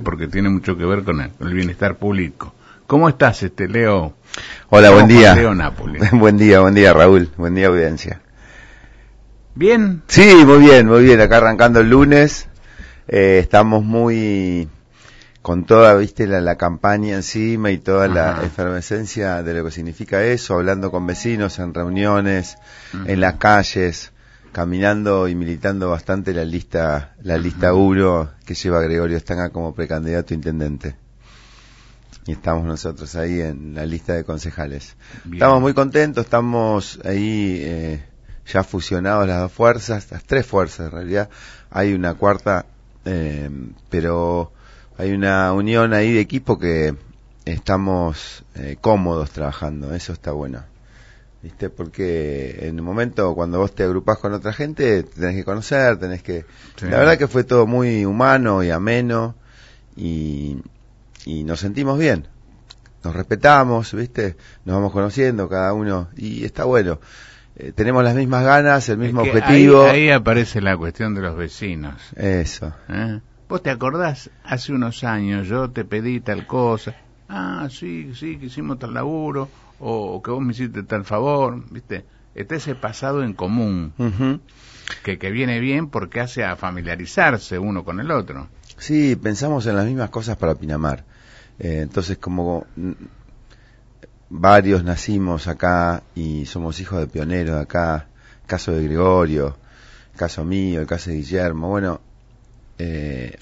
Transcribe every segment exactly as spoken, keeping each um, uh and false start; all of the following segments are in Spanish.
porque tiene mucho que ver con el, con el bienestar público. ¿Cómo estás, este Leo? Hola, buen día. Leo Napoli. Buen día, buen día, Raúl. Buen día, audiencia. ¿Bien? Sí, muy bien, muy bien. Acá arrancando el lunes. Eh, estamos muy con toda, viste, la, la campaña encima y toda Ajá. la efervescencia de lo que significa eso, hablando con vecinos en reuniones, uh-huh. en las calles, caminando y militando bastante la lista la uh-huh. lista uno que lleva a Gregorio Stanga como precandidato a intendente. Y estamos nosotros ahí en la lista de concejales. Bien. Estamos muy contentos, estamos ahí eh, ya fusionados las dos fuerzas, las tres fuerzas en realidad. Hay una cuarta, eh, pero hay una unión ahí de equipo que estamos eh, cómodos trabajando, eso está bueno. ¿Viste? Porque en un momento cuando vos te agrupás con otra gente, te tenés que conocer, tenés que... Sí. La verdad que fue todo muy humano y ameno y... y nos sentimos bien, nos respetamos, ¿viste? Nos vamos conociendo cada uno y está bueno. Eh, tenemos las mismas ganas, el mismo es que objetivo. Ahí, ahí aparece la cuestión de los vecinos. Eso. ¿Eh? ¿Vos te acordás? Hace unos años yo te pedí tal cosa. Ah, sí, sí, que hicimos tal laburo, o, o que vos me hiciste tal favor, ¿viste? Está ese pasado en común, uh-huh. que, que viene bien porque hace a familiarizarse uno con el otro. Sí, pensamos en las mismas cosas para Pinamar. Eh, entonces, como m- varios nacimos acá y somos hijos de pioneros de acá, caso de Gregorio, caso mío, el caso de Guillermo, bueno, eh,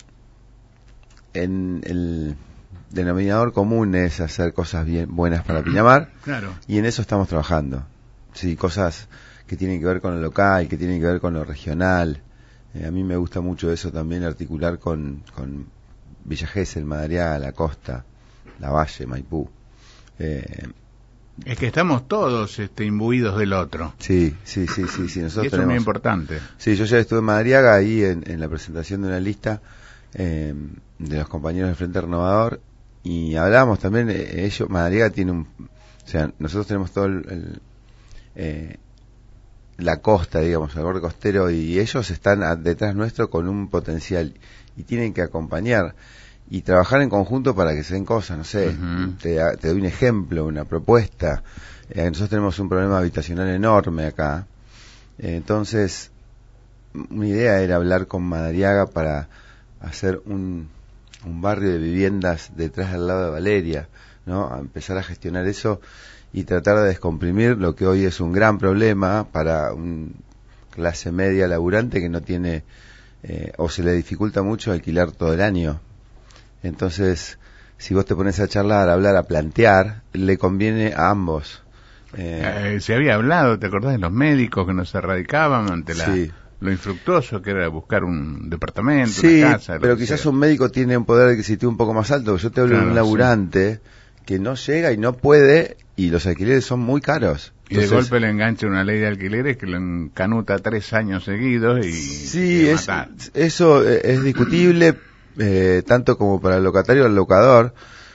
en el denominador común es hacer cosas bien buenas para Pinamar, claro. Y en eso estamos trabajando. Sí, cosas que tienen que ver con lo local, que tienen que ver con lo regional. Eh, a mí me gusta mucho eso también, articular con, con Villa Gesell, Madariaga, La Costa, La Valle, Maipú. Eh, es que estamos todos este, imbuidos del otro. Sí, sí, sí, sí. sí. Nosotros y eso tenemos, es muy importante. Sí, yo ya estuve en Madariaga ahí en, en la presentación de una lista eh, de los compañeros del Frente Renovador y hablábamos también, eh, ellos, Madariaga tiene un... O sea, nosotros tenemos todo el... el eh, la costa, digamos, el borde costero, y ellos están a, detrás nuestro con un potencial y tienen que acompañar y trabajar en conjunto para que se den cosas, no sé, uh-huh. te, te doy un ejemplo, una propuesta. Eh, nosotros tenemos un problema habitacional enorme acá, eh, entonces una idea era hablar con Madariaga para hacer un, un barrio de viviendas detrás del lado de Valeria, ¿no? A empezar a gestionar eso y tratar de descomprimir lo que hoy es un gran problema para una clase media laburante que no tiene eh, o se le dificulta mucho alquilar todo el año. Entonces, si vos te pones a charlar, a hablar, a plantear, le conviene a ambos. Eh, eh, se había hablado, ¿te acordás de los médicos que no se radicaban ante la, sí. lo infructuoso que era buscar un departamento, sí, una casa? Pero quizás sea. Un médico tiene un poder adquisitivo un poco más alto. Yo te hablo claro, de un laburante sí. que no llega y no puede, y los alquileres son muy caros. Y Entonces, de golpe le engancha una ley de alquileres que lo encanuta tres años seguidos y... Sí, es, eso es discutible, eh, tanto como para el locatario o el locador,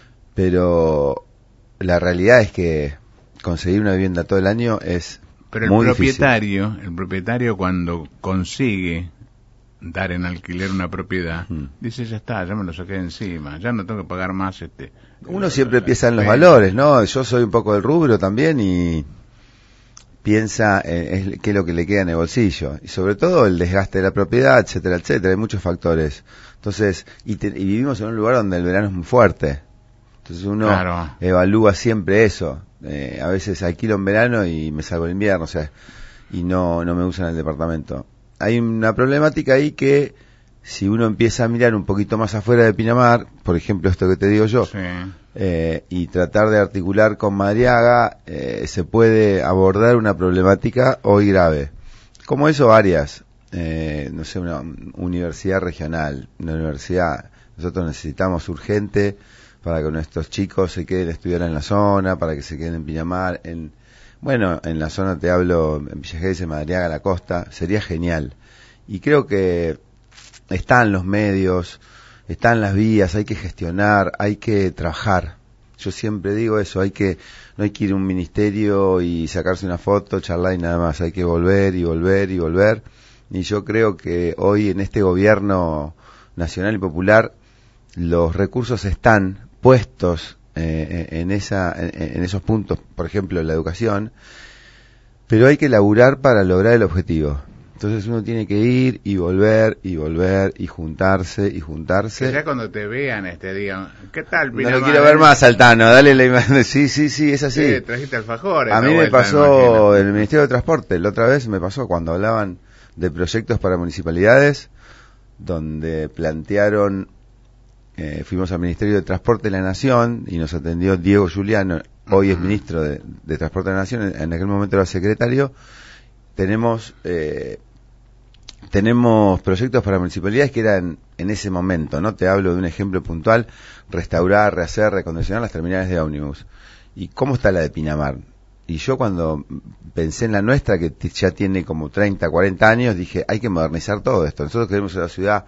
pero la realidad es que conseguir una vivienda todo el año es pero muy el propietario, difícil. El propietario cuando consigue dar en alquiler una propiedad, hmm. dice, ya está, ya me lo saqué de encima, ya no tengo que pagar más este... Uno siempre piensa en los valores, ¿no? Yo soy un poco del rubro también y piensa en, en qué es lo que le queda en el bolsillo. Y sobre todo el desgaste de la propiedad, etcétera, etcétera. Hay muchos factores. Entonces, y, te, y vivimos en un lugar donde el verano es muy fuerte. Entonces uno claro. evalúa siempre eso. Eh, a veces alquilo en verano y me salgo en invierno, o sea, y no, no me usan el departamento. Hay una problemática ahí que si uno empieza a mirar un poquito más afuera de Pinamar, por ejemplo esto que te digo yo, sí. eh, y tratar de articular con Madariaga, eh, se puede abordar una problemática hoy grave. Como eso varias, eh, no sé, una universidad regional, una universidad, nosotros necesitamos urgente para que nuestros chicos se queden a estudiar en la zona, para que se queden en Pinamar, en, bueno, en la zona te hablo, en Villa Gesell, Madariaga, La Costa, sería genial. Y creo que están los medios, están las vías, hay que gestionar, hay que trabajar. Yo siempre digo eso, hay que, no hay que ir a un ministerio y sacarse una foto, charlar y nada más, hay que volver y volver y volver. Y yo creo que hoy en este gobierno nacional y popular los recursos están puestos eh, en, esa, en, en esos puntos, por ejemplo, la educación, pero hay que laburar para lograr el objetivo. Entonces uno tiene que ir y volver y volver y juntarse y juntarse. Que ya cuando te vean este digan, ¿qué tal? No lo quiero ver más, Altano, dale la imagen. Sí, sí, sí, es así. Sí, trajiste alfajores. A mí me pasó en el Ministerio de Transporte, la otra vez me pasó cuando hablaban de proyectos para municipalidades, donde plantearon, eh, fuimos al Ministerio de Transporte de la Nación y nos atendió Diego Giuliano, hoy uh-huh. es ministro de, de Transporte de la Nación, en, en aquel momento era secretario. Tenemos eh, tenemos proyectos para municipalidades que eran en ese momento, ¿no? Te hablo de un ejemplo puntual: restaurar, rehacer, recondicionar las terminales de ómnibus. ¿Y cómo está la de Pinamar? Y yo cuando pensé en la nuestra, que t- ya tiene como treinta, cuarenta años, dije, hay que modernizar todo esto. Nosotros queremos una ciudad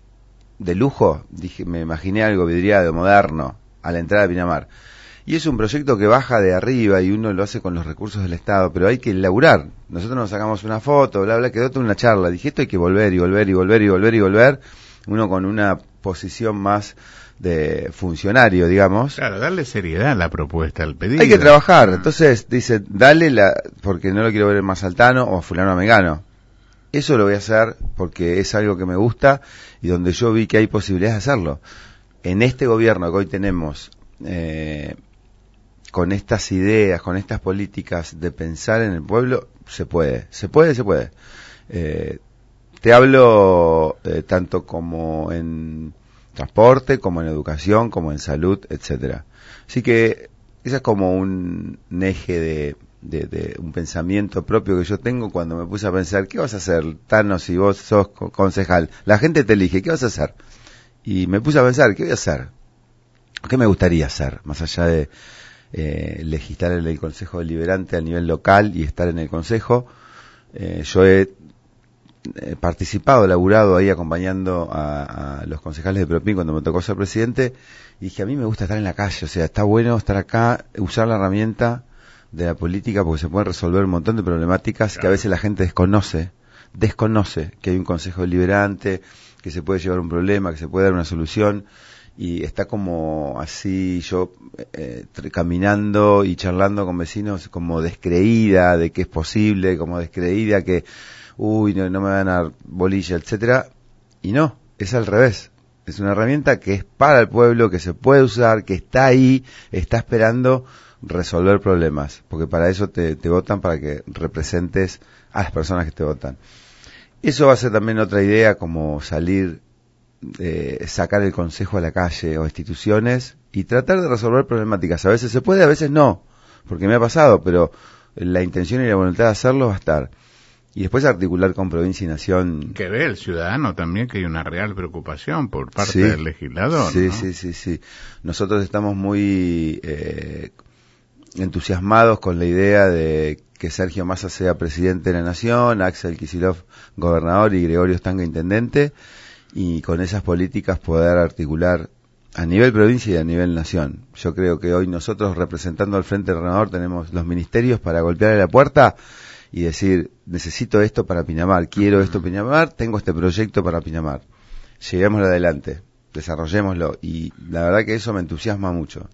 de lujo, dije, me imaginé algo vidriado, moderno, a la entrada de Pinamar. Y es un proyecto que baja de arriba y uno lo hace con los recursos del Estado, pero hay que laburar. Nosotros nos sacamos una foto, bla, bla, quedó toda una charla. Dije, esto hay que volver y volver y volver y volver y volver. Uno con una posición más de funcionario, digamos. Claro, darle seriedad a la propuesta, al pedido. Hay que trabajar. Entonces dice, dale la, porque no lo quiero ver más Altano o fulano a Mengano. Eso lo voy a hacer porque es algo que me gusta y donde yo vi que hay posibilidades de hacerlo. En este gobierno que hoy tenemos, eh, con estas ideas, con estas políticas de pensar en el pueblo, se puede, se puede, se puede. Eh, te hablo eh, tanto como en transporte, como en educación, como en salud, etcétera. Así que ese es como un, un eje de, de, de un pensamiento propio que yo tengo cuando me puse a pensar, ¿qué vas a hacer, Tano, si vos sos concejal? La gente te elige, ¿qué vas a hacer? Y me puse a pensar, ¿qué voy a hacer? ¿Qué me gustaría hacer? Más allá de Eh, legislar en el Consejo Deliberante a nivel local y estar en el Consejo. Eh, yo he eh, participado, laburado ahí acompañando a, a los concejales de Propin cuando me tocó ser presidente, y dije, a mí me gusta estar en la calle, o sea, está bueno estar acá, usar la herramienta de la política porque se pueden resolver un montón de problemáticas claro. que a veces la gente desconoce, desconoce que hay un Consejo Deliberante, que se puede llevar un problema, que se puede dar una solución. Y está como así yo eh, caminando y charlando con vecinos como descreída de que es posible, como descreída que uy no, no me van a dar bolilla, etcétera. Y no, es al revés. Es una herramienta que es para el pueblo, que se puede usar, que está ahí, está esperando resolver problemas, porque para eso te, te votan, para que representes a las personas que te votan. Eso va a ser también otra idea, como salir Eh, sacar el consejo a la calle o instituciones y tratar de resolver problemáticas. A veces se puede, a veces no, porque me ha pasado, pero la intención y la voluntad de hacerlo va a estar. Y después articular con provincia y nación. Que ve el ciudadano también que hay una real preocupación por parte sí, del legislador. Sí, ¿no? sí, sí, sí. Nosotros estamos muy eh, entusiasmados con la idea de que Sergio Massa sea presidente de la nación, Axel Kicillof gobernador y Gregorio Stanga intendente, y con esas políticas poder articular a nivel provincia y a nivel nación. Yo creo que hoy nosotros, representando al Frente Renovador, tenemos los ministerios para golpearle la puerta y decir, necesito esto para Pinamar, quiero esto para Pinamar, tengo este proyecto para Pinamar. Llevémoslo adelante, desarrollémoslo, y la verdad que eso me entusiasma mucho.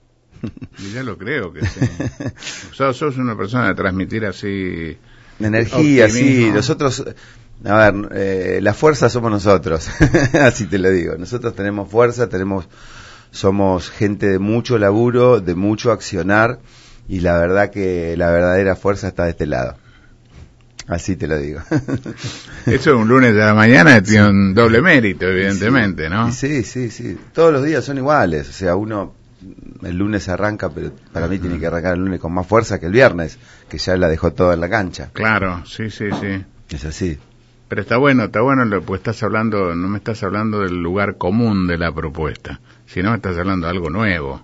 Y ya lo creo que sí. sos, sos una persona de transmitir así energía, sí, nosotros... A ver, eh, la fuerza somos nosotros, así te lo digo. Nosotros tenemos fuerza, tenemos, somos gente de mucho laburo, de mucho accionar, y la verdad que la verdadera fuerza está de este lado. Así te lo digo. Eso un lunes de la mañana tiene sí. un doble mérito, evidentemente, sí, ¿no? Sí, sí, sí. Todos los días son iguales. O sea, uno el lunes arranca, pero para mí tiene que arrancar el lunes con más fuerza que el viernes, que ya la dejó toda en la cancha. Claro, sí, sí, sí. Es así. Pero está bueno, está bueno, pues estás hablando, no me estás hablando del lugar común de la propuesta, sino me estás hablando de algo nuevo.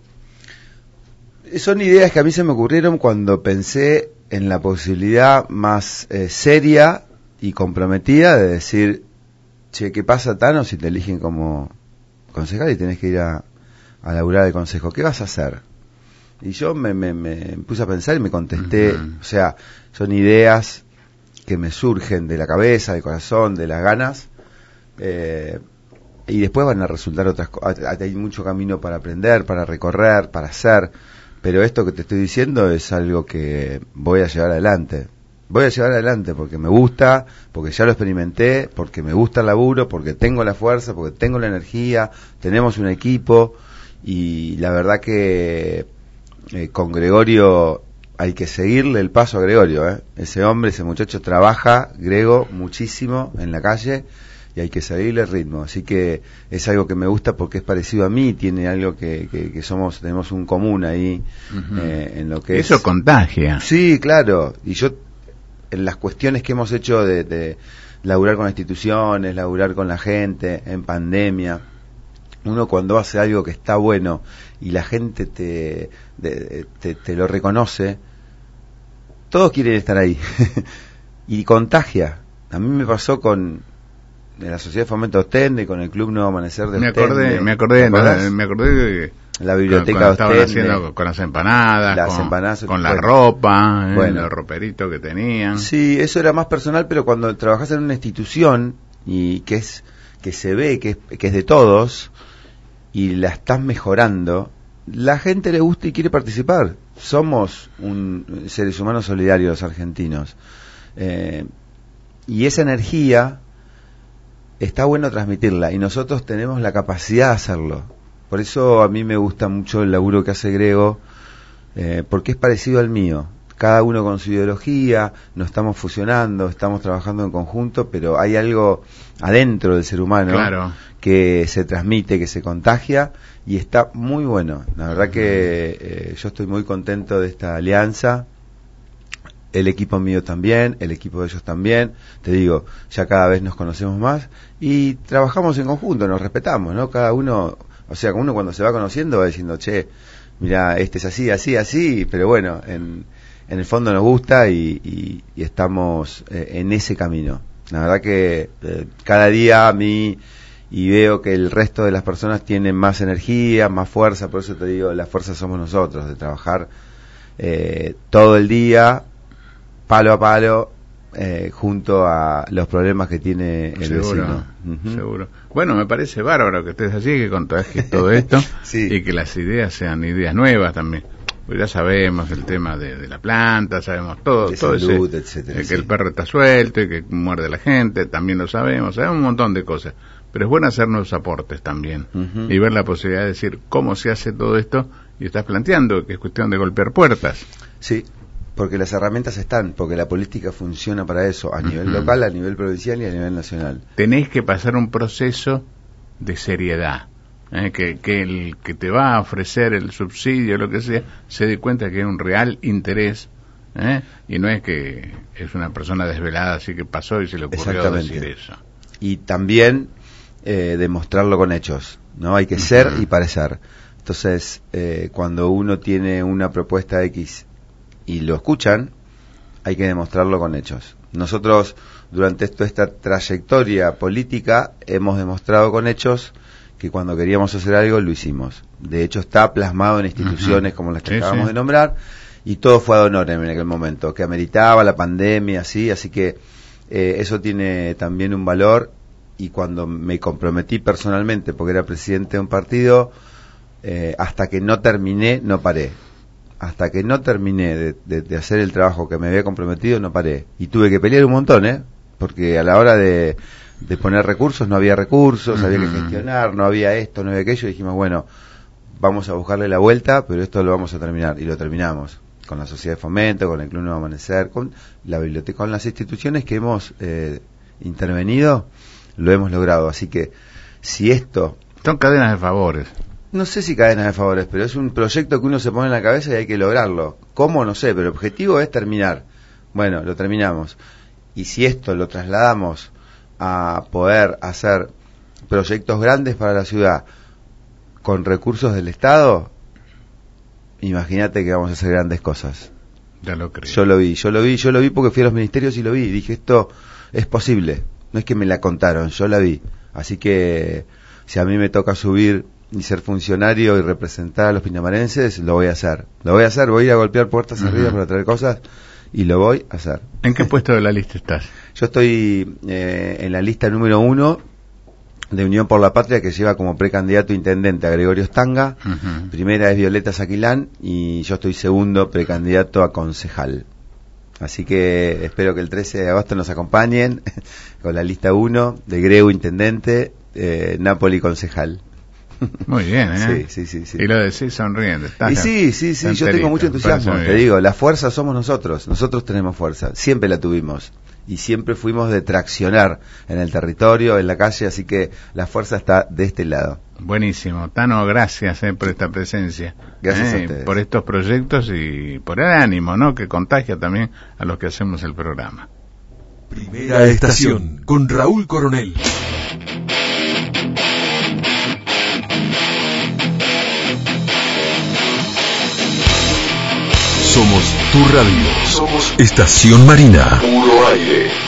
Son ideas que a mí se me ocurrieron cuando pensé en la posibilidad más eh, seria y comprometida de decir, che, ¿qué pasa, Tano, si te eligen como concejal y tenés que ir a, a laburar el consejo? ¿Qué vas a hacer? Y yo me, me, me puse a pensar y me contesté, uh-huh. o sea, son ideas que me surgen de la cabeza, del corazón, de las ganas, eh, y después van a resultar otras cosas. Hay mucho camino para aprender, para recorrer, para hacer, pero esto que te estoy diciendo es algo que voy a llevar adelante. Voy a llevar adelante porque me gusta, porque ya lo experimenté, porque me gusta el laburo, porque tengo la fuerza, porque tengo la energía, tenemos un equipo, y la verdad que eh, con Gregorio hay que seguirle el paso a Gregorio, ¿eh? Ese hombre, ese muchacho trabaja, Grego, muchísimo en la calle, y hay que seguirle el ritmo. Así que es algo que me gusta porque es parecido a mí, tiene algo que, que, que somos, tenemos un común ahí, uh-huh. eh, en lo que eso es... contagia. Sí, claro, y yo en las cuestiones que hemos hecho de, de laburar con instituciones, laburar con la gente, en pandemia, uno cuando hace algo que está bueno y la gente te, de, te, te lo reconoce, todos quieren estar ahí y contagia. A mí me pasó con la Sociedad de Fomento Ostende, con el Club Nuevo Amanecer de me Ostende. Acordé, me acordé, no, me acordé de la biblioteca con, estaban Ostende, haciendo con las empanadas, las con, empanadas, con la bueno, ropa, eh, bueno, los roperitos que tenían. Sí, eso era más personal, pero cuando trabajas en una institución y que es que se ve que es, que es de todos y la estás mejorando, la gente le gusta y quiere participar. Somos un seres humanos solidarios los argentinos, eh, y esa energía está bueno transmitirla y nosotros tenemos la capacidad de hacerlo. Por eso a mí me gusta mucho el laburo que hace Grego, eh, porque es parecido al mío. Cada uno con su ideología, nos estamos fusionando, estamos trabajando en conjunto, pero hay algo adentro del ser humano, claro, que se transmite, que se contagia, y está muy bueno. La verdad que eh, yo estoy muy contento de esta alianza. El equipo mío también, el equipo de ellos también. Te digo, ya cada vez nos conocemos más y trabajamos en conjunto, nos respetamos, ¿no? Cada uno, o sea, uno cuando se va conociendo va diciendo, che, mira, este es así, así, así, pero bueno, en, en el fondo nos gusta y, y, y estamos eh, en ese camino. La verdad que eh, cada día a mí, y veo que el resto de las personas tienen más energía, más fuerza, por eso te digo, la fuerza somos nosotros, de trabajar eh, todo el día, palo a palo, eh, junto a los problemas que tiene el seguro, vecino. Uh-huh. Seguro. Bueno, me parece bárbaro que estés así, que contagies todo esto, sí. Y que las ideas sean ideas nuevas también. Pues ya sabemos el tema de, de la planta, sabemos todo, de todo salud, ese, etcétera, eh, que sí. el perro está suelto y que muerde a la gente, también lo sabemos, sabemos un montón de cosas. Pero es bueno hacer nuevos aportes también, uh-huh. Y ver la posibilidad de decir cómo se hace todo esto, y estás planteando que es cuestión de golpear puertas. Sí, porque las herramientas están, porque la política funciona para eso, a nivel uh-huh. local, a nivel provincial y a nivel nacional. Tenés que pasar un proceso de seriedad, ¿eh? que, que el que te va a ofrecer el subsidio, lo que sea, se dé cuenta que hay un real interés, ¿eh? Y no es que es una persona desvelada, así que pasó y se le ocurrió decir eso. Y también eh, demostrarlo con hechos, ¿no? Hay que uh-huh. ser y parecer. Entonces, eh, cuando uno tiene una propuesta X y lo escuchan, hay que demostrarlo con hechos. Nosotros, durante toda esta trayectoria política, hemos demostrado con hechos que cuando queríamos hacer algo, lo hicimos. De hecho, está plasmado en instituciones uh-huh. como las que sí, acabamos sí. de nombrar, y todo fue ad honorem en aquel momento, que ameritaba la pandemia, así, así que eh, eso tiene también un valor, y cuando me comprometí personalmente, porque era presidente de un partido, eh, hasta que no terminé, no paré. Hasta que no terminé de, de, de hacer el trabajo que me había comprometido, no paré. Y tuve que pelear un montón, ¿eh? Porque a la hora de, de poner recursos, no había recursos, uh-huh. había que gestionar, no había esto, no había aquello, y dijimos, bueno, vamos a buscarle la vuelta, pero esto lo vamos a terminar. Y lo terminamos. Con la Sociedad de Fomento, con el Club Nuevo Amanecer, con la biblioteca, con las instituciones que hemos eh, intervenido, lo hemos logrado. Así que, si esto... Son cadenas de favores. No sé si cadenas de favores, pero es un proyecto que uno se pone en la cabeza y hay que lograrlo. ¿Cómo? No sé, pero el objetivo es terminar. Bueno, lo terminamos. Y si esto lo trasladamos a poder hacer proyectos grandes para la ciudad con recursos del Estado, imagínate que vamos a hacer grandes cosas. Ya lo creo. Yo lo vi, yo lo vi, yo lo vi porque fui a los ministerios y lo vi. Y dije, esto es posible. No es que me la contaron, yo la vi. Así que si a mí me toca subir y ser funcionario y representar a los pinamarenses, lo voy a hacer. Lo voy a hacer, voy a ir a golpear puertas uh-huh. arriba para traer cosas y lo voy a hacer. ¿En qué puesto de la lista estás? Yo estoy eh, en la lista número uno de Unión por la Patria, que lleva como precandidato intendente a Gregorio Stanga. Ujú. Primera es Violeta Saquilán y yo estoy segundo precandidato a concejal. Así que espero que el trece de agosto nos acompañen con la lista uno de Grego intendente, eh, Napoli concejal. Muy bien, ¿eh? Sí, sí, sí, sí. Y lo decís sonriendo. Estás Y sí, sí, sí, yo enterito, tengo mucho entusiasmo, parece muy te bien. digo, la fuerza somos nosotros, nosotros tenemos fuerza, siempre la tuvimos y siempre fuimos de traccionar en el territorio, en la calle, así que la fuerza está de este lado. Buenísimo. Tano, gracias eh, por esta presencia. Gracias eh, a ustedes. Por estos proyectos y por el ánimo, ¿no? Que contagia también a los que hacemos el programa. Primera estación con Raúl Coronel. Somos tu radio. Somos Estación Marina. Puro aire.